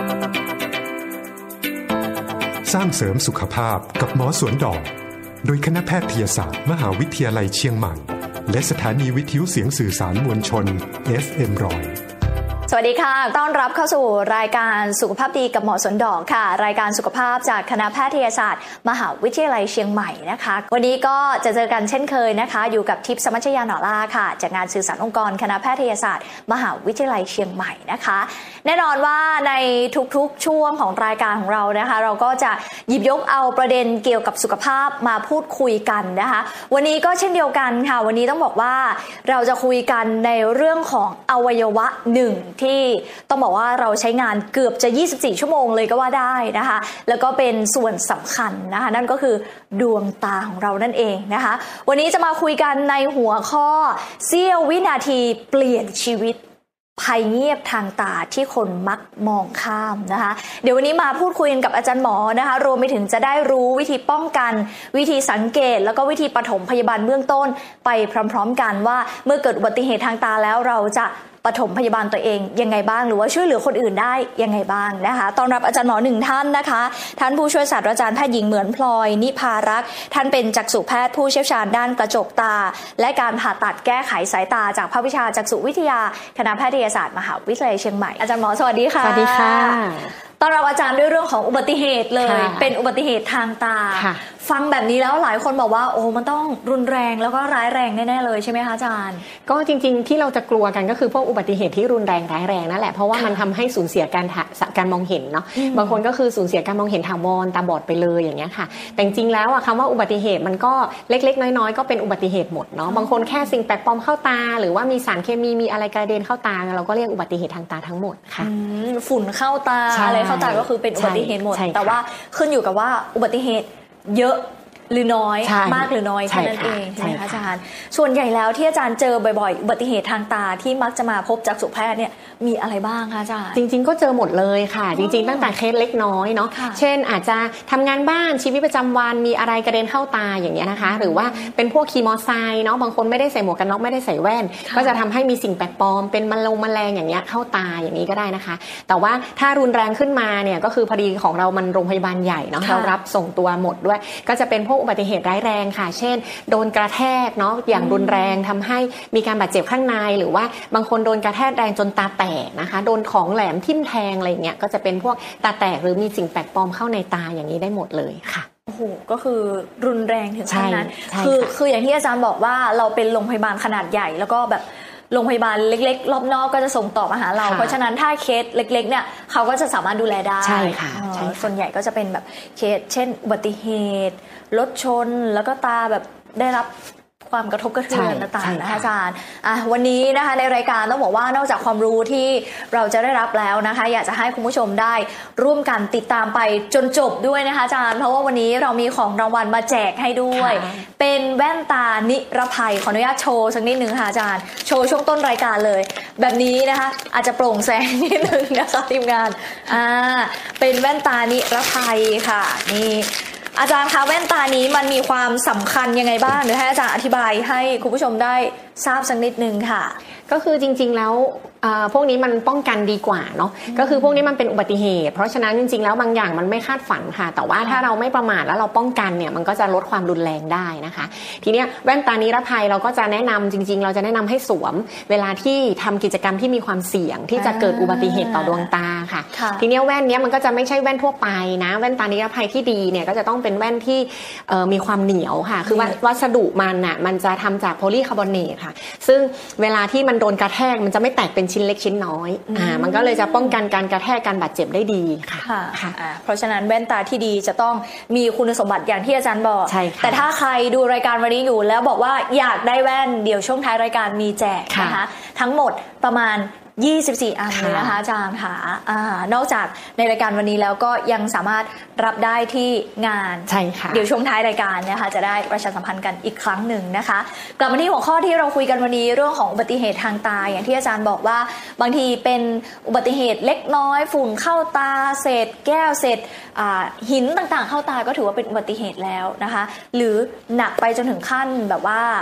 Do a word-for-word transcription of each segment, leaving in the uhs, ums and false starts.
สร้างเสริมสุขภาพกับหมอสวนดอกโดยคณะแพทยศาสตร์มหาวิทยาลัยเชียงใหม่และสถานีวิทยุเสียงสื่อสารมวลชน เอฟ เอ็ม หนึ่งร้อยสวัสดีค่ะต้อนรับเข้าสู่รายการสุขภาพดีกับหมอสวนดอกค่ะรายการสุขภาพจากคณะแพทยศาสตร์มหาวิทยาลัยเชียงใหม่นะคะวันนี้ก็จะเจอกันเช่นเคยนะคะอยู่กับทิพย์สมัชยาหน่อล่าค่ะจากงานสื่อสารองค์กรคณะแพทยศาสตร์มหาวิทยาลัยเชียงใหม่นะคะแน่นอนว่าในทุกๆช่วงของรายการของเรานะคะเราก็จะหยิบยกเอาประเด็นเกี่ยวกับสุขภาพมาพูดคุยกันนะคะวันนี้ก็เช่นเดียวกันค่ะวันนี้ต้องบอกว่าเราจะคุยกันในเรื่องของอวัยวะหนึ่งที่ต้องบอกว่าเราใช้งานเกือบจะยี่สิบสี่ชั่วโมงเลยก็ว่าได้นะคะแล้วก็เป็นส่วนสำคัญนะคะนั่นก็คือดวงตาของเรานั่นเองนะคะวันนี้จะมาคุยกันในหัวข้อเสี้ยววินาทีเปลี่ยนชีวิตภัยเงียบทางตาที่คนมักมองข้ามนะคะเดี๋ยววันนี้มาพูดคุยกันกับอาจารย์หมอนะคะรวมไปถึงจะได้รู้วิธีป้องกันวิธีสังเกตแล้วก็วิธีปฐมพยาบาลเบื้องต้นไปพร้อมๆกันว่าเมื่อเกิดอุบัติเหตุทางตาแล้วเราจะปฐมพยาบาลตัวเองยังไงบ้างหรือว่าช่วยเหลือคนอื่นได้ยังไงบ้างนะคะต้อนรับอาจารย์หมอหนึ่งท่านนะคะท่านผู้ช่วยศาสตราจารย์แพทย์หญิงเหมือนพลอยนิพารักษ์ท่านเป็นจักษุแพทย์ผู้เชี่ยวชาญด้านกระจกตาและการผ่าตัดแก้ไขสายตาจากภาควิชาจักษุวิทยาคณะแพทยศาสตร์มหาวิทยาลัยเชียงใหม่อาจารย์หมอสวัสดีค่ะสวัสดีค่ะต้อนรับอาจารย์ด้วยเรื่องของอุบัติเหตุเลยเป็นอุบัติเหตุทางตาฟังแบบนี้แล้วหลายคนบอกว่าโอ้มันต้องรุนแรงแล้วก็ร้ายแรงแน่ๆเลยใช่ไหมคะอาจารย์ก็จริงๆที่เราจะกลัวกันก็คือพวกอุบัติเหตุที่รุนแรงร้ายแรงนั่นแหละเพราะว่ามันทำให้สูญเสียการการมองเห็นเนาะบางคนก็คือสูญเสียการมองเห็นถาวรตาบอดไปเลยอย่างเงี้ยค่ะแต่จริงๆแล้วอะคำว่าอุบัติเหตุมันก็เล็กๆน้อยๆก็เป็นอุบัติเหตุหมดเนาะบางคนแค่สิ่งแปลกปลอมเข้าตาหรือว่ามีสารเคมีมีอะไรกระเด็นเข้าตาเราก็เรียกอุบัติเหตุทางตาทั้งหมดค่ะฝุ่นเข้าตาอะไรเข้าตาก็คือเป็นอุบัติเหตุหมดแต่ว่าขึ้นอยู่กับว่าอุบัติเหตุเยอะหรือน้อยมากหรือน้อยแค่นั้นเองใช่ไหมคะอาจารย์ส่วนใหญ่แล้วที่อาจารย์เจอบ่อยๆอุบัติเหตุทางตาที่มักจะมาพบจักษุแพทย์เนี่ยมีอะไรบ้างคะอาจารย์จริงๆก็เจอหมดเลยค่ะจริงๆตั้งแต่เคสเล็กน้อยเนาะเช่นอาจจะทำงานบ้านชีวิตประจำวันมีอะไรกระเด็นเข้าตาอย่างเงี้ยนะคะหรือว่าเป็นพวกขี่มอไซค์เนาะบางคนไม่ได้ใส่หมวกกันน็อกไม่ได้ใส่แว่นก็จะทำให้มีสิ่งแปลกปลอมเป็นแมลงแมลงอย่างเงี้ยเข้าตาอย่างนี้ก็ได้นะคะแต่ว่าถ้ารุนแรงขึ้นมาเนี่ยก็คือพอดีของเรามันโรงพยาบาลใหญ่เนาะเรารับส่งตัวหมดด้วยก็จะเป็นพวกอุบัติเหตุร้ายแรงค่ะเช่นโดนกระแทกเนาะอย่างรุนแรงทำให้มีการบาดเจ็บข้างในหรือว่าบางคนโดนกระแทกแรงจนตาแตกนะคะโดนของแหลมทิ่มแทงอะไรเงี้ยก็จะเป็นพวกตาแตกหรือมีสิ่งแปลกปลอมเข้าในตาอย่างนี้ได้หมดเลยค่ะโอ้โหก็คือรุนแรงถึงขั้นนั้นคือคืออย่างที่อาจารย์บอกว่าเราเป็นโรงพยาบาลขนาดใหญ่แล้วก็แบบโรงพยาบาลเล็กๆรอบนอกก็จะส่งต่อมาหาเราเพราะฉะนั้นถ้าเคสเล็กๆเนี่ยเขาก็จะสามารถดูแลได้ใช่ค่ะส่วนใหญ่ก็จะเป็นแบบเคสเช่นอุบัติเหตุรถชนแล้วก็ตาแบบได้รับความกระทบกระเทือนต่างๆนะคะอาจารย์อ่ะวันนี้นะคะในรายการต้องบอกว่านอกจากความรู้ที่เราจะได้รับแล้วนะคะอยากจะให้คุณผู้ชมได้ร่วมกันติดตามไปจนจบด้วยนะคะอาจารย์เพราะว่าวันนี้เรามีของรางวัลมาแจกให้ด้วยเป็นแว่นตานิรภัยขออนุญาตโชว์สักนิดนึงค่ะอาจารย์โชว์ช่วงต้นรายการเลยแบบนี้นะคะอาจจะโปร่งแสงนิดนึงนะคะทีมงานอ่าเป็นแว่นตานิรภัยค่ะนี่อาจารย์คะแว่นตานี้มันมีความสำคัญยังไงบ้างเดี๋ยวให้อาจารย์อธิบายให้คุณผู้ชมได้ทราบสักนิดนึงค่ะก็คือจริงๆแล้วพวกนี้มันป้องกันดีกว่าเนาะก็คือพวกนี้มันเป็นอุบัติเหตุเพราะฉะนั้นจริงๆแล้วบางอย่างมันไม่คาดฝันค่ะแต่ว่าถ้าเราไม่ประมาทแล้วเราป้องกันเนี่ยมันก็จะลดความรุนแรงได้นะคะทีเนี้ยแว่นตานิรภัยเราก็จะแนะนำจริงๆเราจะแนะนำให้สวมเวลาที่ทำกิจกรรมที่มีความเสี่ยงที่จะเกิดอุบัติเหตุต่อดวงตาค่ะทีเนี้ยแว่นเนี้ยมันก็จะไม่ใช่แว่นทั่วไปนะแว่นตานิรภัยที่ดีเนี่ยก็จะต้องเป็นแว่นที่มีความเหนียวค่ะคือวัสดุมันน่ะมันจะทำจากโพลีคาร์บอเนตค่ะซึ่งเวลาที่มันโดนกระแทกมันจะไม่แตกเป็นชิ้นเล็กชิ้นน้อยอ่ามันก็เลยจะป้องกันการกระแทกการบาดเจ็บได้ดีค่ะค่ะเพราะฉะนั้นแว่นตาที่ดีจะต้องมีคุณสมบัติอย่างที่อาจารย์บอกแต่ถ้าใครดูรายการวันนี้อยู่แล้วบอกว่าอยากได้แว่นเดี๋ยวช่วงท้ายรายการมีแจกนะคะทั้งหมดประมาณยี่สิบสี่อันเลยนะคะอาจารย์ค่ะอ่านอกจากในรายการวันนี้แล้วก็ยังสามารถรับได้ที่งานใช่ค่ะเดี๋ยวช่วงท้ายรายการนะคะจะได้ประชาสัมพันธ์กันอีกครั้งหนึ่งนะคะกลับมาที่หัวข้อที่เราคุยกันวันนี้เรื่องของอุบัติเหตุทางตาอย่างที่อาจารย์บอกว่าบางทีเป็นอุบัติเหตุเล็กน้อยฝุ่นเข้าตาเศษแก้วเศษหินต่างๆเข้าตาก็ถือว่าเป็นอุบัติเหตุแล้วนะคะหรือหนักไปจนถึงขั้นแบบว่า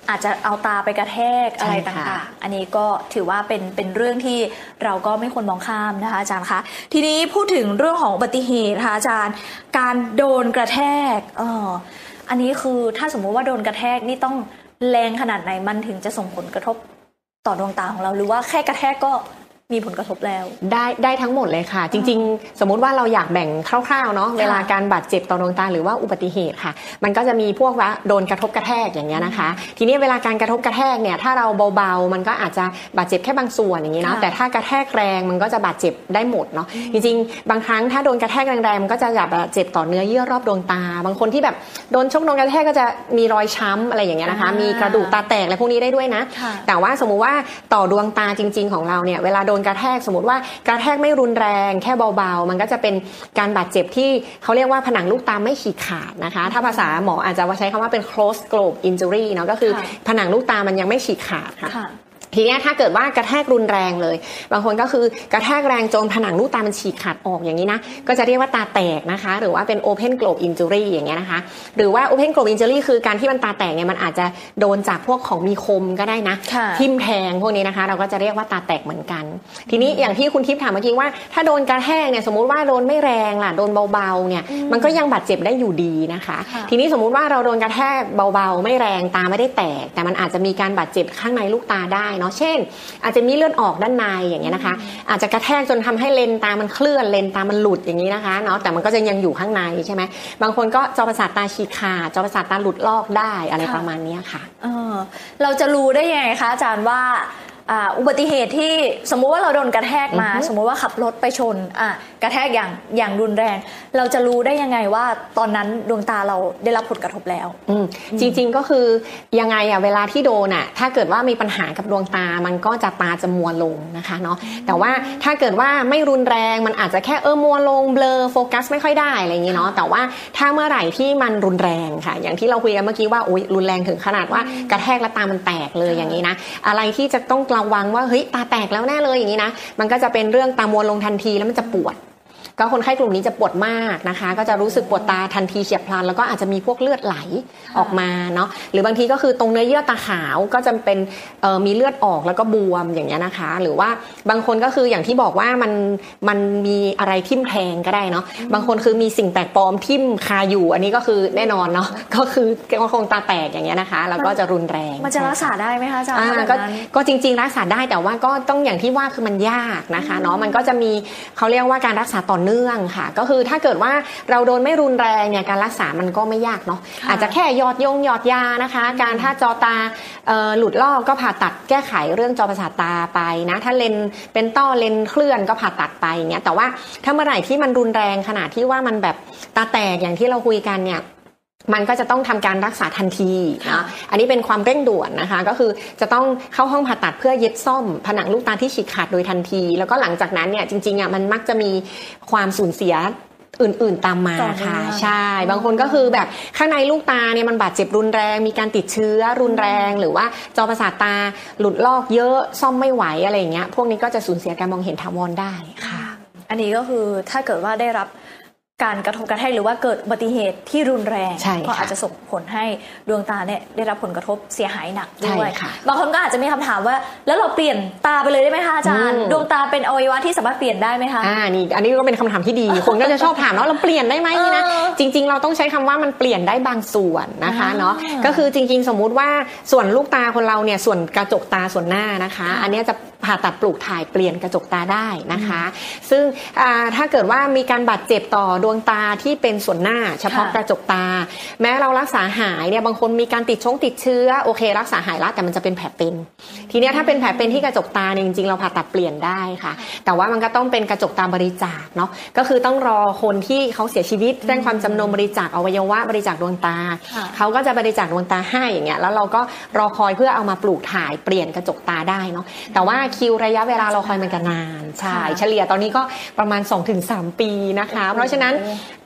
อาจจะเอาตาไปกระแทกอะไรต่างๆอันนี้ก็ถือว่าเป็นเป็นเรื่องที่เราก็ไม่ควรมองข้ามนะคะอาจารย์คะทีนี้พูดถึงเรื่องของอุบัติเหตุค่ะอาจารย์การโดนกระแทกเอออันนี้คือถ้าสมมุติว่าโดนกระแทกนี่ต้องแรงขนาดไหนมันถึงจะส่งผลกระทบต่อดวงตาของเราหรือว่าแค่กระแทกก็มีผลกระทบแล้วได้ได้ทั้งหมดเลยค่ะจริงๆสมมุติว่าเราอยากแบ่งคร่าวๆเนาะเวลาการบาดเจ็บต่อดวงตาหรือว่าอุบัติเหตุค่ะมันก็จะมีพวกว่าโดนกระทบกระแทกอย่างเงี้ยนะคะทีนี้เวลาการกระทบกระแทกเนี่ยถ้าเราเบาๆมันก็อาจจะบาดเจ็บแค่บางส่วนอย่างงี้นะแต่ถ้ากระแทกแรงมันก็จะบาดเจ็บได้หมดเนาะจริงๆบางครั้งถ้าโดนกระแทกแรงๆมันก็จะบาดเจ็บต่อเนื้อเยื่อรอบดวงตาบางคนที่แบบโดนชกโดนกระแทกก็จะมีรอยช้ำอะไรอย่างเงี้ยนะคะมีกระดูกตาแตกอะไรพวกนี้ได้ด้วยนะแต่ว่าสมมุติว่าต่อดวงตาจริงๆของเราเนี่ยเวลาโดนกระแทกสมมติว่ากระแทกไม่รุนแรงแค่เบาๆมันก็จะเป็นการบาดเจ็บที่เขาเรียกว่าผนังลูกตาไม่ฉีกขาดนะคะถ้าภาษาหมออาจจะใช้คำว่าเป็น closed globe injury เนาะก็คือผนังลูกตามันยังไม่ฉีกขาดค่ะทีนี้ถ้าเกิดว่ากระแทกรุนแรงเลยบางคนก็คือกระแทกแรงจนผนังลูกตามันฉีกขาดออกอย่างนี้นะก็จะเรียกว่าตาแตกนะคะหรือว่าเป็น open globe injury อย่างเงี้ยนะคะหรือว่า open globe injury คือการที่มันตาแตกเนี่ยมันอาจจะโดนจากพวกของมีคมก็ได้นะทิ่มแทงพวกนี้นะคะเราก็จะเรียกว่าตาแตกเหมือนกันทีนี้อย่างที่คุณทิพย์ถามเมื่อกี้ว่าถ้าโดนกระแทกเนี่ยสมมุติว่าโดนไม่แรงล่ะโดนเบาๆเนี่ยมันก็ยังบาดเจ็บได้อยู่ดีนะคะทีนี้สมมุติว่าเราโดนกระแทกเบาๆไม่แรงตาไม่ได้แตกแต่มันอาจจะมีการบาดเจ็บข้างในลูกตาได้เนาะเช่นอาจจะมีเลือดออกด้านในอย่างเงี้ยนะคะอาจจะกระแทกจนทำให้เลนตามันเคลื่อนเลนตามันหลุดอย่างนี้นะคะเนาะแต่มันก็จะยังอยู่ข้างในใช่ไหมบางคนก็จอประสาทตาฉีกขาดจอประสาทตาหลุดลอกได้อะไรประมาณนี้ค่ะเออเราจะรู้ได้ยังไงคะอาจารย์ว่าอุบัติเหตุที่สมมุติว่าเราโดนกระแทกมาสมมุติว่าขับรถไปชนอ่ะกระแทกอย่างอย่างรุนแรงเราจะรู้ได้ยังไงว่าตอนนั้นดวงตาเราได้รับผลกระทบแล้วจริงๆก็คือยังไงอ่ะเวลาที่โดนอ่ะถ้าเกิดว่ามีปัญหากับดวงตามันก็จะตาจะมัวลงนะคะเนาะแต่ว่าถ้าเกิดว่าไม่รุนแรงมันอาจจะแค่เออมัวลงเบลอโฟกัสไม่ค่อยได้อะไรอย่างงี้เนาะแต่ว่าถ้าเมื่อไหร่ที่มันรุนแรงค่ะอย่างที่เราคุยกันเมื่อกี้ว่าโอ๊ยรุนแรงถึงขนาดว่ากระแทกแล้วตามันแตกเลยอย่างนี้นะอะไรที่จะต้องระวังว่าเฮ้ยตาแตกแล้วแน่เลยอย่างนี้นะมันก็จะเป็นเรื่องตามัวลงทันทีแล้วมันจะปวดก็คนไข้กลุ่มนี้จะปวดมากนะคะก็จะรู้สึกปวดตาทันทีเฉียบพลันแล้วก็อาจจะมีพวกเลือดไหลออกมาเนาะหรือบางทีก็คือตรงเนื้อเยื่อตาขาวก็จะเป็นมีเลือดออกแล้วก็บวมอย่างเงี้ยนะคะหรือว่าบางคนก็คืออย่างที่บอกว่ามันมันมีอะไรทิ่มแทงก็ได้เนาะบางคนคือมีสิ่งแปลกปลอมทิ่มคาอยู่อันนี้ก็คือแน่นอนเนาะก็คือคงตาแตกอย่างเงี้ยนะคะแล้วก็จะรุนแรงมันจะรักษาได้ไหมคะอาจารย์ก็ก็จริงๆรักษาได้แต่ว่าก็ต้องอย่างที่ว่าคือมันยากนะคะเนาะมันก็จะมีเขาเรียกว่าการรักษาต่อเนื่องค่ะก็คือถ้าเกิดว่าเราโดนไม่รุนแรงเนี่ยการรักษามันก็ไม่ยากเนาะอาจจะแค่หยอดยงหยอดยานะคะการถ้าจอตาหลุดลอกก็ผ่าตัดแก้ไขเรื่องจอประสาทตาไปนะถ้าเลนเป็นต้อเลนเคลื่อนก็ผ่าตัดไปเงี้ยแต่ว่าถ้าเมื่อไหร่ที่มันรุนแรงขนาดที่ว่ามันแบบตาแตกอย่างที่เราคุยกันเนี่ยมันก็จะต้องทำการรักษาทันทีนะอันนี้เป็นความเร่งด่วนนะคะก็คือจะต้องเข้าห้องผ่าตัดเพื่อเย็บซ่อมผนังลูกตาที่ฉีกขาดโดยทันทีแล้วก็หลังจากนั้นเนี่ยจริงๆอ่ะมันมักจะมีความสูญเสียอื่นๆตามมาค่ะใช่บางคนก็คือแบบข้างในลูกตาเนี่ยมันบาดเจ็บรุนแรงมีการติดเชื้อรุนแรงหรือว่าจอประสาทตาหลุดลอกเยอะซ่อมไม่ไหวอะไรอย่างเงี้ยพวกนี้ก็จะสูญเสียการมองเห็นถาวรได้ค่ะอันนี้ก็คือถ้าเกิดว่าได้รับการกระทบกระแทกหรือว่าเกิดอุบัติเหตุที่รุนแรงก็อาจจะส่งผลให้ดวงตาเนี่ยได้รับผลกระทบเสียหายหนักด้วยบางคนก็อาจจะมีคำถามว่าแล้วเราเปลี่ยนตาไปเลยได้ไหมคะอาจารย์ดวงตาเป็นอวัยวะที่สามารถเปลี่ยนได้ไหมคะอ่านี่อันนี้ก็เป็นคำถามที่ดีคนก็จะชอบถามเนาะเราเปลี่ยนได้ไหมนี่นะจริงๆเราต้องใช้คำว่ามันเปลี่ยนได้บางส่วนนะคะเนาะก็คือจริงๆสมมุติว่าส่วนลูกตาคนเราเนี่ยส่วนกระจกตาส่วนหน้านะคะอันนี้จะผ่าตัดปลูกถ่ายเปลี่ยนกระจกตาได้นะคะซึ่งถ้าเกิดว่ามีการบาดเจ็บต่อดวงตาที่เป็นส่วนหน้าเฉพาะกระจกตาแม้เรารักษาหายเนี่ยบางคนมีการติดชงติดเชื้อโอเครักษาหายแล้วแต่มันจะเป็นแผลเป็นทีนี้ถ้าเป็นแผลเป็นที่กระจกตาเนี่ยจริงๆเราผ่าตัดเปลี่ยนได้ค่ะแต่ว่ามันก็ต้องเป็นกระจกตาบริจาคเนาะก็คือต้องรอคนที่เขาเสียชีวิตแจ้งความจำนงบริจาคอวัยวะบริจาคดวงตาเขาก็จะบริจาคดวงตาให้อย่างเงี้ยแล้วเราก็รอคอยเพื่อเอามาปลูกถ่ายเปลี่ยนกระจกตาได้เนาะแต่ว่าคิวระยะเวลาเราคอยมันก็นานใช่เฉลี่ยตอนนี้ก็ประมาณ สองถึงสาม ปีนะคะเพราะฉะนั้น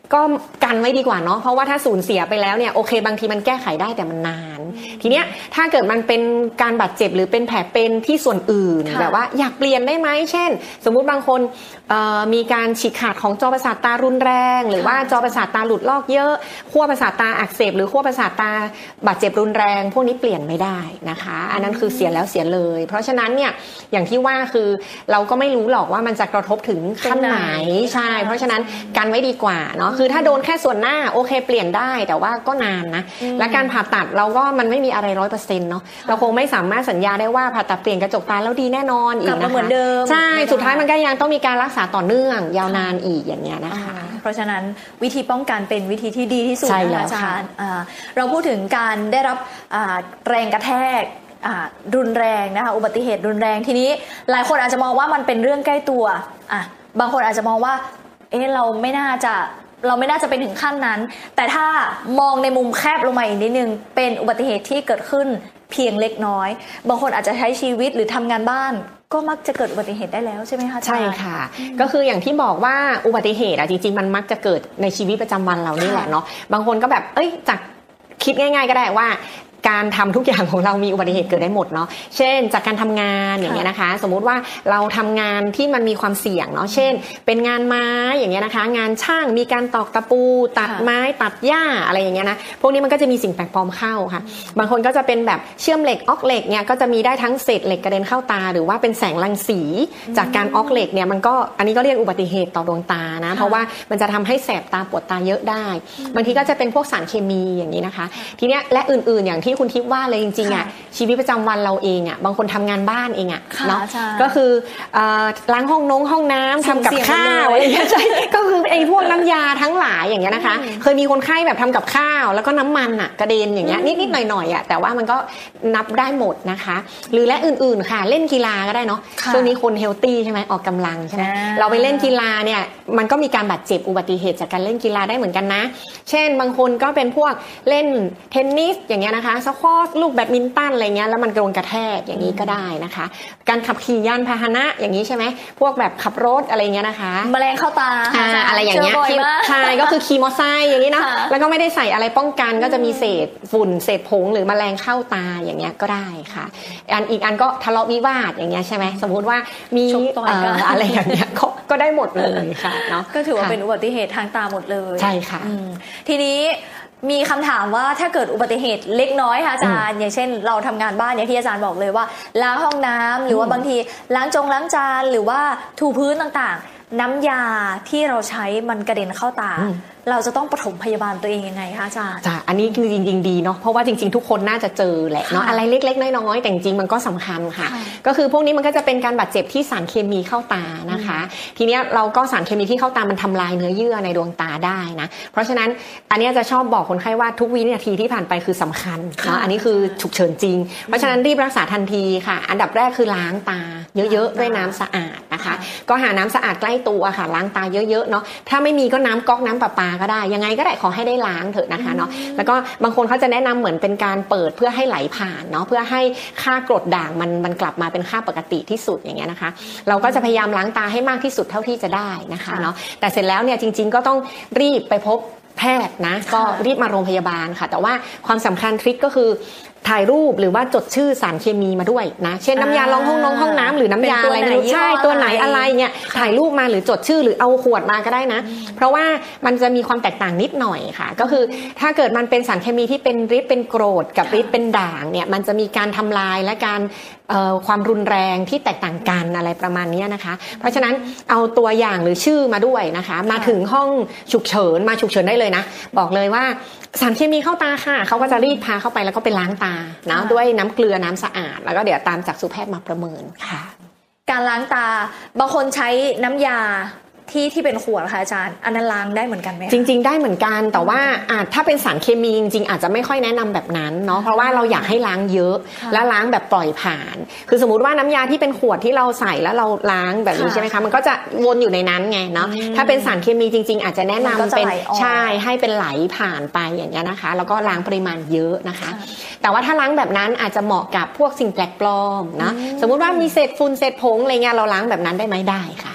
ก็กันไว้ดีกว่าเนาะเพราะว่าถ้าสูญเสียไปแล้วเนี่ยโอเคบางทีมันแก้ไขได้แต่มันนานทีเนี้ยถ้าเกิดมันเป็นการบาดเจ็บหรือเป็นแผลเป็นที่ส่วนอื่นแบบว่าอยากเปลี่ยนได้ไหมเช่นสมมุติบางคนมีการฉีกขาดของจอประสาทตารุนแรงหรือว่าจอประสาทตาหลุดลอกเยอะขั้วประสาทตาอักเสบหรือขั้วประสาทตาบาดเจ็บรุนแรงพวกนี้เปลี่ยนไม่ได้นะคะอันนั้นคือเสียแล้วเสียเลยเพราะฉะนั้นเนี่ยอย่างที่ว่าคือเราก็ไม่รู้หรอกว่ามันจะกระทบถึงขั้นไหนใช่เพราะฉะนั้นกันไว้ดีกว่าเนาะคือถ้าโดนแค่ส่วนหน้าโอเคเปลี่ยนได้แต่ว่าก็นานนะและการผ่าตัดเราก็มันไม่มีอะไรร้อยเปอร์เซ็นต์เนาะเราคงไม่สามารถสัญญาได้ว่าผ่าตัดเปลี่ยนกระจกตาแล้วดีแน่นอนอีกนะคะเหมือนเดิมใช่สุดท้ายมันก็ยังต้องมีการรักษาต่อเนื่องยาวนานอีกอย่างเงี้ยนะคะเพราะฉะนั้นวิธีป้องกันเป็นวิธีที่ดีที่สุดนะคะอาจารย์เราพูดถึงการได้รับแรงกระแทกรุนแรงนะคะอุบัติเหตุรุนแรงทีนี้หลายคนอาจจะมองว่ามันเป็นเรื่องใกล้ตัวอ่ะบางคนอาจจะมองว่าเอ๊ะเราไม่น่าจะเราไม่น่าจะไปถึงขั้นนั้นแต่ถ้ามองในมุมแคบลงมาอีกนิดนึงเป็นอุบัติเหตุที่เกิดขึ้นเพียงเล็กน้อยบางคนอาจจะใช้ชีวิตหรือทำงานบ้านก็มักจะเกิดอุบัติเหตุได้แล้วใช่ไหมคะใช่ค่ะก็คืออย่างที่บอกว่าอุบัติเหตุอ่ะจริงๆมันมักจะเกิดในชีวิตประจำวันเรานี่แหละเนาะบางคนก็แบบเอ้ยจากคิดง่ายๆก็ได้ว่าการทำทุกอย่างของเรามีอุบัติเหตุเกิดได้หมดเนาะเช่นจากการทำงานอย่างเงี้ยนะคะสมมุติว่าเราทำงานที่มันมีความเสี่ยงเนาะเช่นเป็นงานไม้อย่างเงี้ยนะคะงานช่างมีการตอกตะปูตัดไม้ตัดหญ้าอะไรอย่างเงี้ยนะพวกนี้มันก็จะมีสิ่งแปลกปลอมเข้าค่ะบางคนก็จะเป็นแบบเชื่อมเหล็กออกเหล็กเนี่ยก็จะมีได้ทั้งเศษเหล็กกระเด็นเข้าตาหรือว่าเป็นแสงรังสีจากการออกเหล็กเนี่ยมันก็อันนี้ก็เรียกอุบัติเหตุต่อดวงตานะเพราะว่ามันจะทำให้แสบตาปวดตาเยอะได้บางทีก็จะเป็นพวกสารเคมีอย่างนี้นะคะทีเนี้ยและอื่นๆอย่างที่คุณทิพย์ว่าเลยจริงๆอ่ะชีวิตประจำวันเราเองอ่ะบางคนทำงานบ้านเองอ่ะเนาะก็คือล้างห้องน้องห้องน้ำทำกับข้าวอะไรอย่างเงี้ยใช่ก็คือไอ้พวกน้ำยาทั้งหลายอย่างเงี้ยนะคะเคยมีคนไข้แบบทำกับข้าวแล้วก็น้ำมันอ่ะกระเด็นอย่างเงี้ยนิดๆหน่อยๆอ่ะแต่ว่ามันก็นับได้หมดนะคะหรือและอื่นๆค่ะเล่นกีฬาก็ได้เนาะช่วงนี้คนเฮลตี้ใช่ไหมออกกำลังใช่ไหมเราไปเล่นกีฬาเนี่ยมันก็มีการบาดเจ็บอุบัติเหตุจากการเล่นกีฬาได้เหมือนกันนะเช่นบางคนก็เป็นพวกเล่นเทนนิสอย่างเงี้ยนะคะสควอชลูกแบดมินตันอะไรเงี้ยแล้วมันโดนกระแทกอย่างนี้ก็ได้นะคะการขับขี่ยานพาหนะอย่างนี้ใช่ไหมพวกแบบขับรถอะไรเงี้ยนะคะแมลงเข้าตาอะไรอย่างเงี้ยใช่ก็คือขี่มอเตอร์ไซค์อย่างนี้นะแล้วก็ไม่ได้ใส่อะไรป้องกันก็จะมีเศษฝุ่นเศษผงหรือแมลงเข้าตาอย่างเงี้ยก็ได้ค่ะอันอีกอันก็ทะเลาะวิวาทอย่างเงี้ยใช่ไหมสมมุติว่ามีอะไรอย่างเงี้ยก็ได้หมดเลยค่ะเนาะก็ถือว่าเป็นอุบัติเหตุทางตาหมดเลยใช่ค่ะทีนี้มีคำถามว่าถ้าเกิดอุบัติเหตุเล็กน้อยค่ะอาจารย์อย่างเช่นเราทำงานบ้านอย่างที่อาจารย์บอกเลยว่าล้างห้องน้ำหรือว่าบางทีล้างจงล้างจานหรือว่าถูพื้นต่างๆน้ำยาที่เราใช้มันกระเด็นเข้าตาเราจะต้องปฐมพยาบาลตัวเองยังไงคะอาจารย์จ้ะอันนี้คือจริงๆดีเนาะเพราะว่าจริงๆทุกคนน่าจะเจอแหละเนาะอะไรเล็กๆน้อยๆแต่จริงๆมันก็สำคัญค่ะก็คือพวกนี้มันก็จะเป็นการบาดเจ็บที่สารเคมีเข้าตานะคะทีเนี้ยเราก็สารเคมีที่เข้าตามันทำลายเนื้อเยื่อในดวงตาได้นะเพราะฉะนั้นอันนี้จะชอบบอกคนไข้ว่าทุกวินาทีที่ผ่านไปคือสำคัญเนาะอันนี้คือฉุกเฉินจริงเพราะฉะนั้นรีบรักษาทันทีค่ะอันดับแรกคือล้างตาเยอะๆด้วยน้ำสะอาดนะคะก็หาน้ำสะอาดใกล้ตัวค่ะล้างตาเยอะๆเนาะถ้าไม่มีก็น้ำก๊อกน้ำประปาก็ได้ยังไงก็ได้ขอให้ได้ล้างเถอะนะคะเนาะแล้วก็บางคนเขาจะแนะนำเหมือนเป็นการเปิดเพื่อให้ไหลผ่านเนาะเพื่อให้ค่ากรดด่างมันมันกลับมาเป็นค่าปกติที่สุดอย่างเงี้ยนะคะเราก็จะพยายามล้างตาให้มากที่สุดเท่าที่จะได้นะคะเนาะแต่เสร็จแล้วเนี่ยจริงๆก็ต้องรีบไปพบแพทย์นะก็รีบมาโรงพยาบาลค่ะแต่ว่าความสำคัญทริคก็คือถ่ายรูปหรือว่าจดชื่อสารเคมีมาด้วยนะเช่นน้ำยาล้างห้องน้องห้องน้ำหรือน้ำยาอะไรไม่รู้ใช่ตัวไหนอะไรเนี่ยถ่ายรูปมาหรือจดชื่อหรือเอาขวดมาก็ได้นะเพราะว่ามันจะมีความแตกต่างนิดหน่อยค่ะก็คือถ้าเกิดมันเป็นสารเคมีที่เป็นฤทธิ์เป็นกรดกับฤทธิ์เป็นด่างเนี่ยมันจะมีการทำลายและการความรุนแรงที่แตกต่างกันอะไรประมาณนี้นะคะเพราะฉะนั้นเอาตัวอย่างหรือชื่อมาด้วยนะคะมาถึงห้องฉุกเฉินมาฉุกเฉินได้เลยนะบอกเลยว่าสารเคมีเข้าตาค่ะเขาก็จะรีบพาเข้าไปแล้วก็ไปล้างตานะด้วยน้ำเกลือน้ำสะอาดแล้วก็เดี๋ยวตามจักษุแพทย์มาประเมินค่ะการล้างตาบางคนใช้น้ำยาที่ที่เป็นขวดค่ะอาจารย์อันนั้นล้างได้เหมือนกันไหมจริงๆได้เหมือนกันแต่ว่าอาจถ้าเป็นสารเคมีจริงๆอาจจะไม่ค่อยแนะนำแบบนั้นเนาะเพราะว่าเราอยากให้ล้างเยอะและล้างแบบปล่อยผ่านคือสมมุติว่าน้ำยาที่เป็นขวดที่เราใส่แล้วเราล้างแบบนี้ใช่ไหมคะมันก็จะวนอยู่ในนั้นไงเนาะถ้าเป็นสารเคมีจริงๆอาจจะแนะนำเป็นใช่ให้เป็นไหลผ่านไปอย่างเงี้ยนะคะแล้วก็ล้างปริมาณเยอะนะคะแต่ว่าถ้าล้างแบบนั้นอาจจะเหมาะกับพวกสิ่งแปลกปลอมนะสมมุติว่ามีเศษฝุ่นเศษผงอะไรเงี้ยเราล้างแบบนั้นได้ไหมได้ค่ะ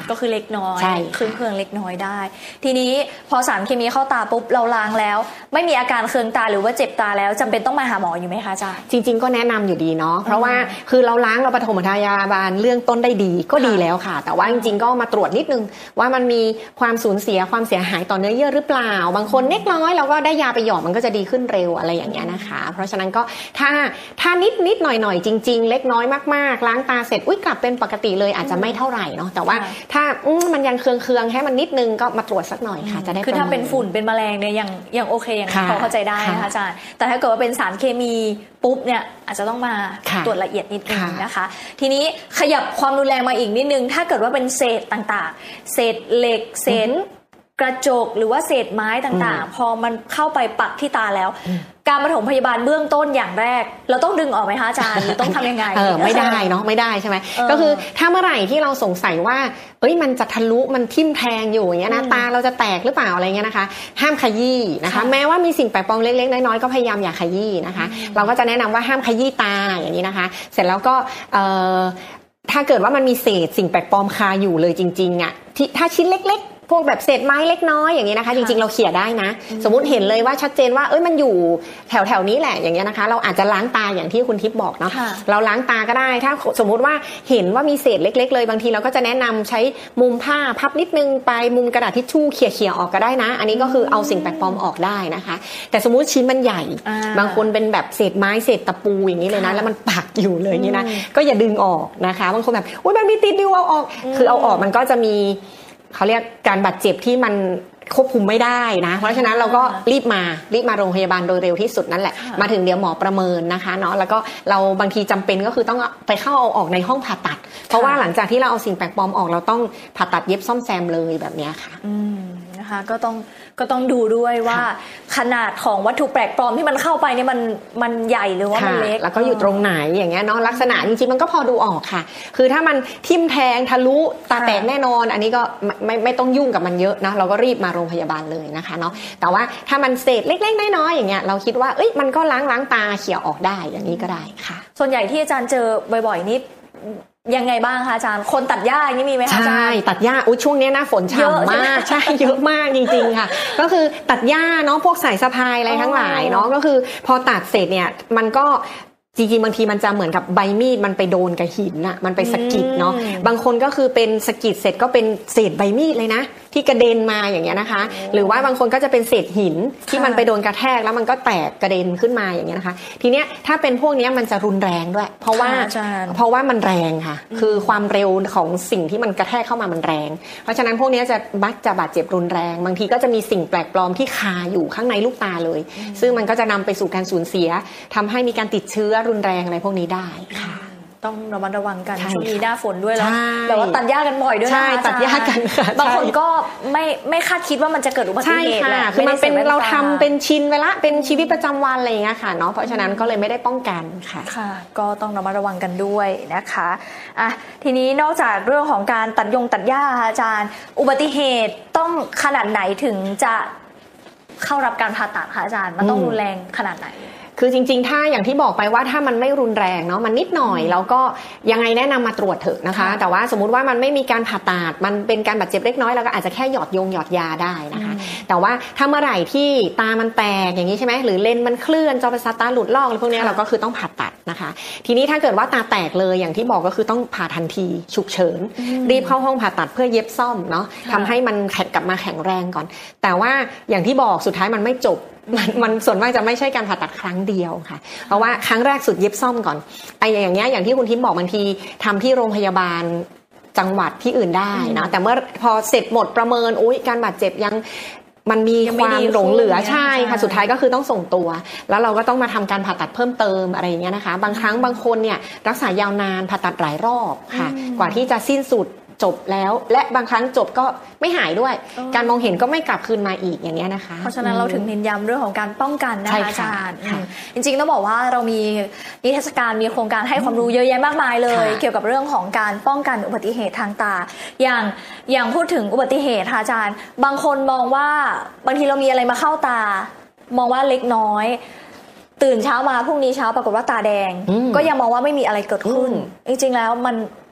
ก็คือเล็กน้อยเครื่องเครื่องเล็กน้อยได้ทีนี้พอสารเคมีเข้าตาปุ๊บเราล้างแล้วไม่มีอาการเคืองตาหรือว่าเจ็บตาแล้วจำเป็นต้องมาหาหมออยู่ไหมคะอาจารย์จริงๆก็แนะนำอยู่ดีเนาะเพราะว่าคือเราล้างเราปฐมพยาบาลเรื่องต้นได้ดีก็ดีแล้วค่ะแต่ว่าจริงๆก็มาตรวจนิดนึงว่ามันมีความสูญเสียความเสียหายต่อเนื้อเยื่อหรือเปล่าบางคนเล็กน้อยเราก็ได้ยาไปหยอดมันก็จะดีขึ้นเร็วอะไรอย่างเงี้ยนะคะเพราะฉะนั้นก็ถ้าถ้านิดนิดหน่อยหน่อยจริงๆเล็กน้อยมากๆล้างตาเสร็จอุ้ยกลับเป็นปกติเลยอาจจะไม่เท่าไหร่เนาะแต่ว่าถ้ามันยังเคืองๆให้มันนิดนึงก็มาตรวจสักหน่อยค่ะจะได้คือถ้าเป็นฝุ่นเป็นแมลงเนี่ยยังยังโอเคยังพอเข้าใจได้นะคะอาจารย์แต่ถ้าเกิดว่าเป็นสารเคมีปุ๊บเนี่ยอาจจะต้องมาตรวจละเอียดนิดนึงนะคะทีนี้ขยับความรุนแรงมาอีกนิดนึงถ้าเกิดว่าเป็นเศษต่างๆเศษเหล็กเศษกระจกหรือว่าเศษไม้ต่างๆพอมันเข้าไปปักที่ตาแล้วการปฐมพยาบาลเบื้องต้นอย่างแรกเราต้องดึงออกไหมคะอาจารย์หรือต้องทำยังไงเออไม่ได้เนาะไม่ได้ใช่ไหมก็คือถ้าเมื่อไหร่ที่เราสงสัยว่าเอ้ยมันจะทะลุมันทิ่มแทงอยู่อย่างเงี้ยนะตาเราจะแตกหรือเปล่าอะไรเงี้ยนะคะห้ามขยี้นะคะแม้ว่ามีสิ่งแปลกปลอมเล็กๆน้อยๆก็พยายามอย่าขยี้นะคะเราก็จะแนะนำว่าห้ามขยี้ตาอย่างนี้นะคะเสร็จแล้วก็เอ่อถ้าเกิดว่ามันมีเศษสิ่งแปลกปลอมคาอยู่เลยจริงๆอ่ะที่ถ้าชิ้นเล็กๆพวกแบบเศษไม้เล็กน้อยอย่างนี้นะคะจริงๆเราเขี่ยได้นะสมมุติเห็นเลยว่าชัดเจนว่าเอ้ยมันอยู่แถวๆนี้แหละอย่างเงี้ยนะคะเราอาจจะล้างตาอย่างที่คุณทิพย์บอกเนาะเราล้างตาก็ได้ถ้าสมมุติว่าเห็นว่ามีเศษเล็กๆเลยบางทีเราก็จะแนะนำใช้มุมผ้าพับนิดนึงไปมุมกระดาษทิชชู่เขี่ยๆออกก็ได้นะอันนี้ก็คือเอาสิ่งแปลกปลอมออกได้นะคะแต่สมมุติชิ้นมันใหญ่บางคนเป็นแบบเศษไม้เศษตะปูอย่างนี้เลยนะแล้วมันปักอยู่เลยอย่างนี้นะก็อย่าดึงออกนะคะบางคนแบบอุ๊ยมันมีติดอยู่เอาออกคือเอาออกมันก็จะมีเขาเรียกการบาดเจ็บที่มันควบคุมไม่ได้นะเพราะฉะนั้นเราก็รีบมารีบมาโรงพยาบาลโดยเร็วที่สุดนั่นแหละมาถึงเดี๋ยวหมอประเมินนะคะเนาะแล้วก็เราบางทีจำเป็นก็คือต้องไปเข้าเอาออกในห้องผ่าตัดเพราะว่าหลังจากที่เราเอาสิ่งแปลกปลอมออกเราต้องผ่าตัดเย็บซ่อมแซมเลยแบบนี้ค่ะอืมนะคะก็ต้องก็ต้องดูด้วยว่าขนาดของวัตถุแปลกปลอมที่มันเข้าไปนี่มันมันใหญ่หรือว่ามันเล็กแล้วก็อยู่ตรงไหนอย่างเงี้ยเนาะลักษณะจริงๆมันก็พอดูออกค่ะคือถ้ามันทิ่มแทงทะลุตาแตกแน่นอนอันนี้ก็ไม่ไม่ต้องยุ่งกับมันเยอะนะเราก็รีบมาโรงพยาบาลเลยนะคะเนาะแต่ว่าถ้ามันเศษเล็กๆน้อยๆอย่างเงี้ยเราคิดว่าเอ้ยมันก็ล้างล้างตาเขี่ยออกได้อย่างนี้ก็ได้ค่ะส่วนใหญ่ที่อาจารย์เจอบ่อยๆนี่ยังไงบ้างคะอาจารย์คนตัดหญ้านี่มีไหมคะอาจารย์ใช่ตัดหญ้าอุ้ยช่วงนี้หน้าฝนฉ่ำมากใช่เยอะมากจริงๆค่ะก็คือตัดหญ้าเนาะพวกสายสะพายอะไรทั้งหลายเนาะก็คือพอตัดเสร็จเนี่ยมันก็จริงๆบางทีมันจะเหมือนกับใบมีดมันไปโดนกับหินน่ะมันไปสะกิดเนาะบางคนก็คือเป็นสะกิดเสร็จก็เป็นเศษใบมีดเลยนะที่กระเด็นมาอย่างเงี้ยนะคะหรือว่าบางคนก็จะเป็นเศษหินที่มันไปโดนกระแทกแล้วมันก็แตกกระเด็นขึ้นมาอย่างเงี้ยนะคะทีเนี้ยถ้าเป็นพวกนี้มันจะรุนแรงด้วยเพราะว่าเพราะว่ามันแรงค่ะคือความเร็วของสิ่งที่มันกระแทกเข้ามามันแรงเพราะฉะนั้นพวกนี้จะมักจะบาดเจ็บรุนแรงบางทีก็จะมีสิ่งแปลกปลอมที่คาอยู่ข้างในลูกตาเลยซึ่งมันก็จะนำไปสู่การสูญเสียทำให้มีการติดเชื้อรุนแรงอะไรพวกนี้ได้ค่ะต้องระมัดระวังกันช่วงนี้หน้าฝนด้วยแล้วแต่ว่าตัดหญ้ากันบ่อยด้วยนะใช่ตัดหญ้ากันบางคนก็ไม่ไม่คาดคิดว่ามันจะเกิดอุบัติเหตุแหละคือมันเป็นเราทำเป็นชินเวลาเป็นชีวิตประจำวันอะไรอย่างเงี้ยค่ะเนาะเพราะฉะนั้นก็เลยไม่ได้ป้องกันค่ะค่ะก็ต้องระมัดระวังกันด้วยนะคะอ่ะทีนี้นอกจากเรื่องของการตัดยงตัดหญ้าอาจารย์อุบัติเหตุต้องขนาดไหนถึงจะเข้ารับการผ่าตัดคะอาจารย์มันต้องรุนแรงขนาดไหนคือจริงๆถ้าอย่างที่บอกไปว่าถ้ามันไม่รุนแรงเนาะมันนิดหน่อยแล้วก็ยังไงแนะนำมาตรวจเถอะนะคะแต่ว่าสมมุติว่ามันไม่มีการผ่าตัดมันเป็นการบาดเจ็บเล็กน้อยเราก็อาจจะแค่หยอดยงหยอดยาได้นะคะแต่ว่าถ้าเมื่อไหร่ที่ตามันแตกอย่างนี้ใช่ไหมหรือเลนส์มันเคลื่อนจอประสาทตาหลุดลอกอะไรพวกนี้เราก็คือต้องผ่าตัดนะคะทีนี้ถ้าเกิดว่าตาแตกเลยอย่างที่บอกก็คือต้องผ่าทันทีฉุกเฉินรีบเข้าห้องผ่าตัดเพื่อเย็บซ่อมเนาะทำให้มันแข็งกลับมาแข็งแรงก่อนแต่ว่าอย่างที่บอกสุดท้ายมันไม่จบมันมันส่วนมากจะไม่ใช่การผ่าตัดครั้งเดียวค่ะเพราะว่าครั้งแรกสุดเย็บซ่อมก่อนไอ้อย่างเงี้ยอย่างที่คุณทิพย์บอกบางทีทำที่โรงพยาบาลจังหวัดที่อื่นได้นะแต่เมื่อพอเสร็จหมดประเมินอุ๊ยการบาดเจ็บยังมันมีความหลงเหลือใช่ค่ะสุดท้ายก็คือต้องส่งตัวแล้วเราก็ต้องมาทำการผ่าตัดเพิ่มเติมอะไรอย่างเงี้ยนะคะบางครั้งบางคนเนี่ยรักษายาวนานผ่าตัดหลายรอบค่ะกว่าที่จะสิ้นสุดจบแล้วและบางครั้งจบก็ไม่หายด้วยการมองเห็นก็ไม่กลับคืนมาอีกอย่างเงี้ยนะคะเพราะฉะนั้นเราถึงเน้นย้ำเรื่องของการป้องกันนะคะอาจารย์จริงๆต้องบอกว่าเรามีนิทรรศการมีโครงการให้ความรู้เยอะแยะมากมายเลยเกี่ยวกับเรื่องของการป้องกันอุบัติเหตุทางตาอย่างอย่างพูดถึงอุบัติเหตุค่ะอาจารย์บางคนมองว่าบางทีเรามีอะไรมาเข้าตามองว่าเล็กน้อยตื่นเช้ามาพรุ่งนี้เช้าปรากฏว่าตาแดงก็ยังมองว่าไม่มีอะไรเกิดขึ้นจริงๆแล้วมัน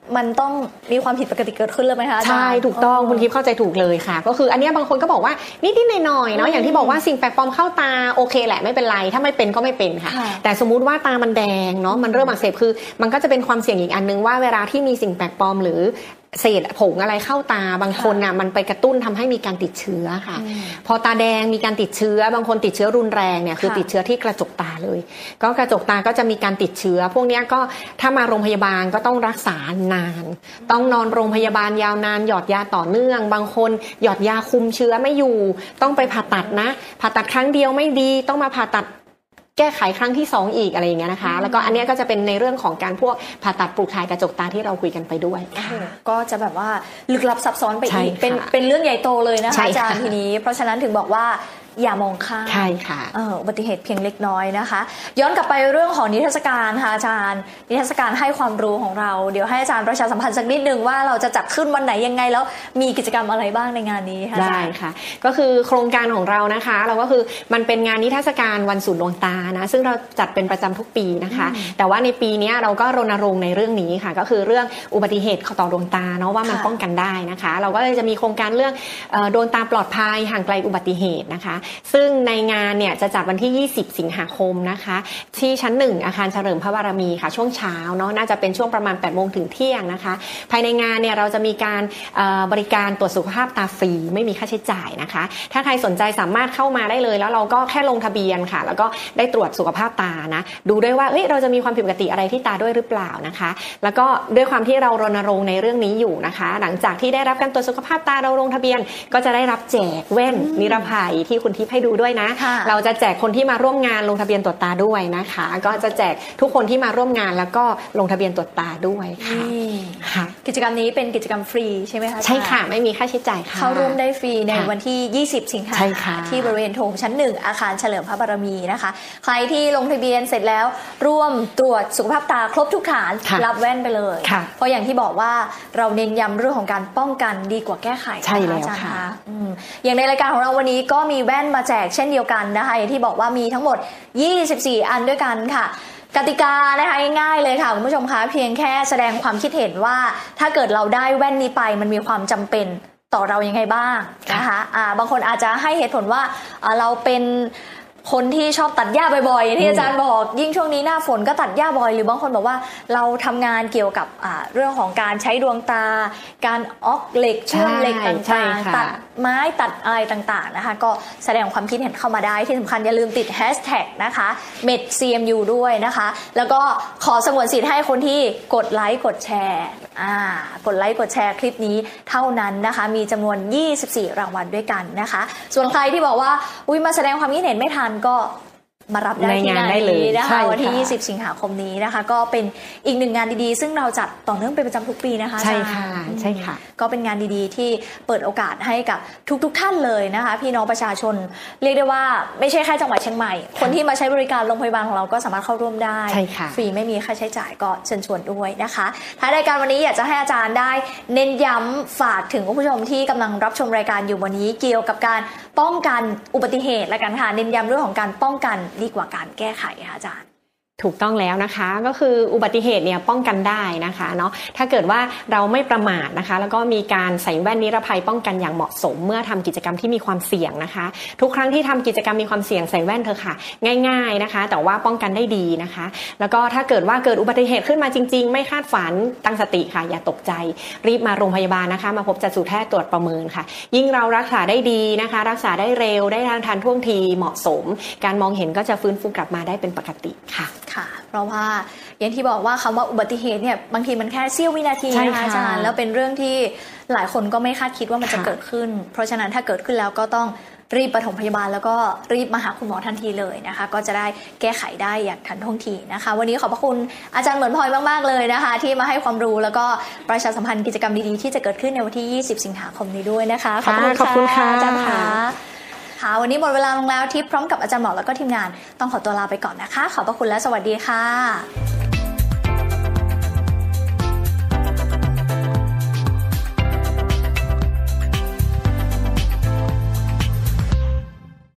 มันต้องมีความผิดปกติเกิดขึ้นเลยไหมคะใช่ถูกต้องคุณทิพย์เข้าใจถูกเลยค่ะก็คืออันนี้บางคนก็บอกว่านิดๆหน่อยๆเนาะอย่างที่บอกว่าสิ่งแปลกปลอมเข้าตาโอเคแหละไม่เป็นไรถ้าไม่เป็นก็ไม่เป็นค่ะแต่สมมุติว่าตามันแดงเนาะมันเริ่มอักเสบคือมันก็จะเป็นความเสี่ยงอีกอันนึงว่าเวลาที่มีสิ่งแปลกปลอมหรือเศษผงอะไรเข้าตาบางคนน่ะมันไปกระตุ้นทำให้มีการติดเชื้อค่ะพอตาแดงมีการติดเชื้อบางคนติดเชื้อรุนแรงเนี่ยคือติดเชื้อที่กระจกตาเลยก็กระจกตาก็จะมีการติดเชื้อพวกนี้ก็ถ้ามาโรงพยาบาลก็ต้องรักษานานต้องนอนโรงพยาบาลยาวนานหยอดยาต่อเนื่องบางคนหยอดยาคุมเชื้อไม่อยู่ต้องไปผ่าตัดนะผ่าตัดครั้งเดียวไม่ดีต้องมาผ่าตัดแก้ไขครั้งที่สองอีกอะไรอย่างเงี้ยนะคะแล้วก็อันนี้ก็จะเป็นในเรื่องของการพวกผ่าตัดปลูกถ่ายกระจกตาที่เราคุยกันไปด้วยก็จะแบบว่าลึกลับซับซ้อนไปอีกเป็นเป็นเรื่องใหญ่โตเลยนะคะอาจารย์ทีนี้เพราะฉะนั้นถึงบอกว่าอย่ามองข้ามใช่ค่ะอุบัติเหตุเพียงเล็กน้อยนะคะย้อนกลับไปเรื่องของนิทรรศการค่ะอาจารย์นิทรรศการให้ความรู้ของเราเดี๋ยวให้อาจารย์ประชาสัมพันธ์สักนิดนึงว่าเราจะจัดขึ้นวันไหนยังไงแล้วมีกิจกรรมอะไรบ้างในงานนี้ค่ะได้ค่ะก็คือโครงการของเรานะคะเราก็คือมันเป็นงานนิทรรศการวันศูนย์ดวงตานะซึ่งเราจัดเป็นประจำทุกปีนะคะแต่ว่าในปีนี้เราก็รณรงค์ในเรื่องนี้ค่ะก็คือเรื่องอุบัติเหตุต่อดวงตาเนาะว่ามันป้องกันได้นะคะเราก็เลยจะมีโครงการเรื่องดวงตาปลอดภัยห่างไกลอุบัติเหตุนะคะซึ่งในงานเนี่ยจะจัดวันที่ยี่สิบสิงหาคมนะคะที่ชั้นหนึ่งอาคารเฉลิมพระบารมีค่ะช่วงเช้าเนาะน่าจะเป็นช่วงประมาณแปดโมงถึงเที่ยงนะคะภายในงานเนี่ยเราจะมีการบริการตรวจสุขภาพตาฟรีไม่มีค่าใช้จ่ายนะคะถ้าใครสนใจสามารถเข้ามาได้เลยแล้วเราก็แค่ลงทะเบียนค่ะแล้วก็ได้ตรวจสุขภาพตานะดูด้วยว่าเอ้ยเราจะมีความผิดปกติอะไรที่ตาด้วยหรือเปล่านะคะแล้วก็ด้วยความที่เรารณรงค์ในเรื่องนี้อยู่นะคะหลังจากที่ได้รับการตรวจสุขภาพตาเราลงทะเบียนก็จะได้รับแจกแว่นนิรภัยที่คุณทิพย์ให้ดูด้วยนะเราจะแจกคนที่มาร่วมงานลงทะเบียนตรวจตาด้วยนะคะก็จะแจกทุกคนที่มาร่วมงานแล้วก็ลงทะเบียนตรวจตาด้วยค่ะค่ะกิจกรรมนี้เป็นกิจกรรมฟรีใช่ไหมคะใช่ค่ะไม่มีค่าใช้จ่ายค่ะเข้าร่วมได้ฟรีในวันที่ยี่สิบสิงหาคมที่บริเวณโถงชั้นหนึ่งอาคารเฉลิมพระบารมีนะคะใครที่ลงทะเบียนเสร็จแล้วร่วมตรวจสุขภาพตาครบทุกฐานรับแว่นไปเลยเพราะอย่างที่บอกว่าเราเน้นย้ำเรื่องของการป้องกันดีกว่าแก้ไขใช่แล้วค่ะอย่างในรายการของเราวันนี้ก็มีแว่นมาแจกเช่นเดียวกันนะคะอย่างที่บอกว่ามีทั้งหมดยี่สิบสี่อันด้วยกันค่ะกติกานะคะง่ายๆเลยค่ะคุณผู้ชมคะเพียงแค่แสดงความคิดเห็นว่าถ้าเกิดเราได้แว่นนี้ไปมันมีความจำเป็นต่อเรายังไงบ้างนะคะอ่าบางคนอาจจะให้เหตุผลว่าเราเป็นคนที่ชอบตัดหญ้าบ่อยๆที่อาจารย์บอกยิ่งช่วงนี้หน้าฝนก็ตัดหญ้าบ่อยหรือบางคนบอกว่าเราทำงานเกี่ยวกับเรื่องของการใช้ดวงตาการออกเหล็กเชื่อมเหล็กต่างๆตัดไม้ตัดอะไรต่างๆนะคะก็แสดงความคิดเห็นเข้ามาได้ที่สำคัญอย่าลืมติดแฮชแท็กนะคะ เมด ซี เอ็ม ยู ด้วยนะคะแล้วก็ขอสงวนสิทธิ์ให้คนที่กดไลค์กดแชร์อ่ากดไลค์กดแชร์คลิปนี้เท่านั้นนะคะมีจำนวนยี่สิบสี่รางวัลด้วยกันนะคะส่วนใครที่บอกว่าอุ๊ยมาแสดงความคิดเห็นไม่ทันก็มารับได้ที่งานนี้นะคะวันที่ยี่สิบสิงหาคมนี้นะคะก็เป็นอีกหนึ่งงานดีๆซึ่งเราจัดต่อเนื่องเป็นประจำทุกปีนะคะใช่ค่ะใช่ค่ะก็เป็นงานดีๆที่เปิดโอกาสให้กับทุกๆท่านเลยนะคะพี่น้องประชาชนเรียกได้ว่าไม่ใช่แค่จังหวัดเชียงใหม่คนที่มาใช้บริการโรงพยาบาลของเราก็สามารถเข้าร่วมได้ฟรีไม่มีค่าใช้จ่ายก็เชิญชวนด้วยนะคะท้ายรายการวันนี้อยากจะให้อาจารย์ได้เน้นย้ำฝากถึงคุณผู้ชมที่กำลังรับชมรายการอยู่วันนี้เกี่ยวกับการป้องกันอุบัติเหตุและกันค่ะเน้นย้ำเรื่องของการป้องกันดีกว่าการแก้ไขค่ะอาจารย์ถูกต้องแล้วนะคะก็คืออุบัติเหตุเนี่ยป้องกันได้นะคะเนาะถ้าเกิดว่าเราไม่ประมาทนะคะแล้วก็มีการใส่แว่นนิรภัยป้องกันอย่างเหมาะสมเมื่อทำกิจกรรมที่มีความเสี่ยงนะคะทุกครั้งที่ทำกิจกรรมมีความเสี่ยงใส่แว่นเถอะค่ะง่ายๆนะคะแต่ว่าป้องกันได้ดีนะคะแล้วก็ถ้าเกิดว่าเกิดอุบัติเหตุขึ้นมาจริงๆไม่คาดฝันตั้งสติค่ะอย่าตกใจรีบมาโรงพยาบาลนะคะมาพบจักษุแพทย์ตรวจประเมินค่ะยิ่งเรารักษาได้ดีนะคะรักษาได้เร็วได้ทันทันท่วงทีเหมาะสมการมองเห็นก็จะฟื้นฟูกลับมาได้เป็นปกติค่ะค่ะเพราะว่าอย่างที่บอกว่าคำว่าอุบัติเหตุเนี่ยบางทีมันแค่เสี้ยววินาทีนะคะอาจารย์แล้วเป็นเรื่องที่หลายคนก็ไม่คาดคิดว่ามันจะเกิดขึ้นเพราะฉะนั้นถ้าเกิดขึ้นแล้วก็ต้องรีบปฐมพยาบาลแล้วก็รีบมาหาคุณหมอทันทีเลยนะคะก็จะได้แก้ไขได้อย่างทันท่วงทีนะคะวันนี้ขอบพระคุณอาจารย์เหมือนพลอยมากๆเลยนะคะที่มาให้ความรู้แล้วก็ประชาสัมพันธ์กิจกรรมดีๆที่จะเกิดขึ้นในวันที่ยี่สิบสิงหาคมนี้ด้วยนะคะขอบคุณขอบคุณค่ะอาจารย์ค่ะค่ะวันนี้หมดเวลาลงแล้วทิพย์พร้อมกับอาจารย์หมอแล้วก็ทีมงานต้องขอตัวลาไปก่อนนะคะขอบพระคุณและสวัสดีค่ะ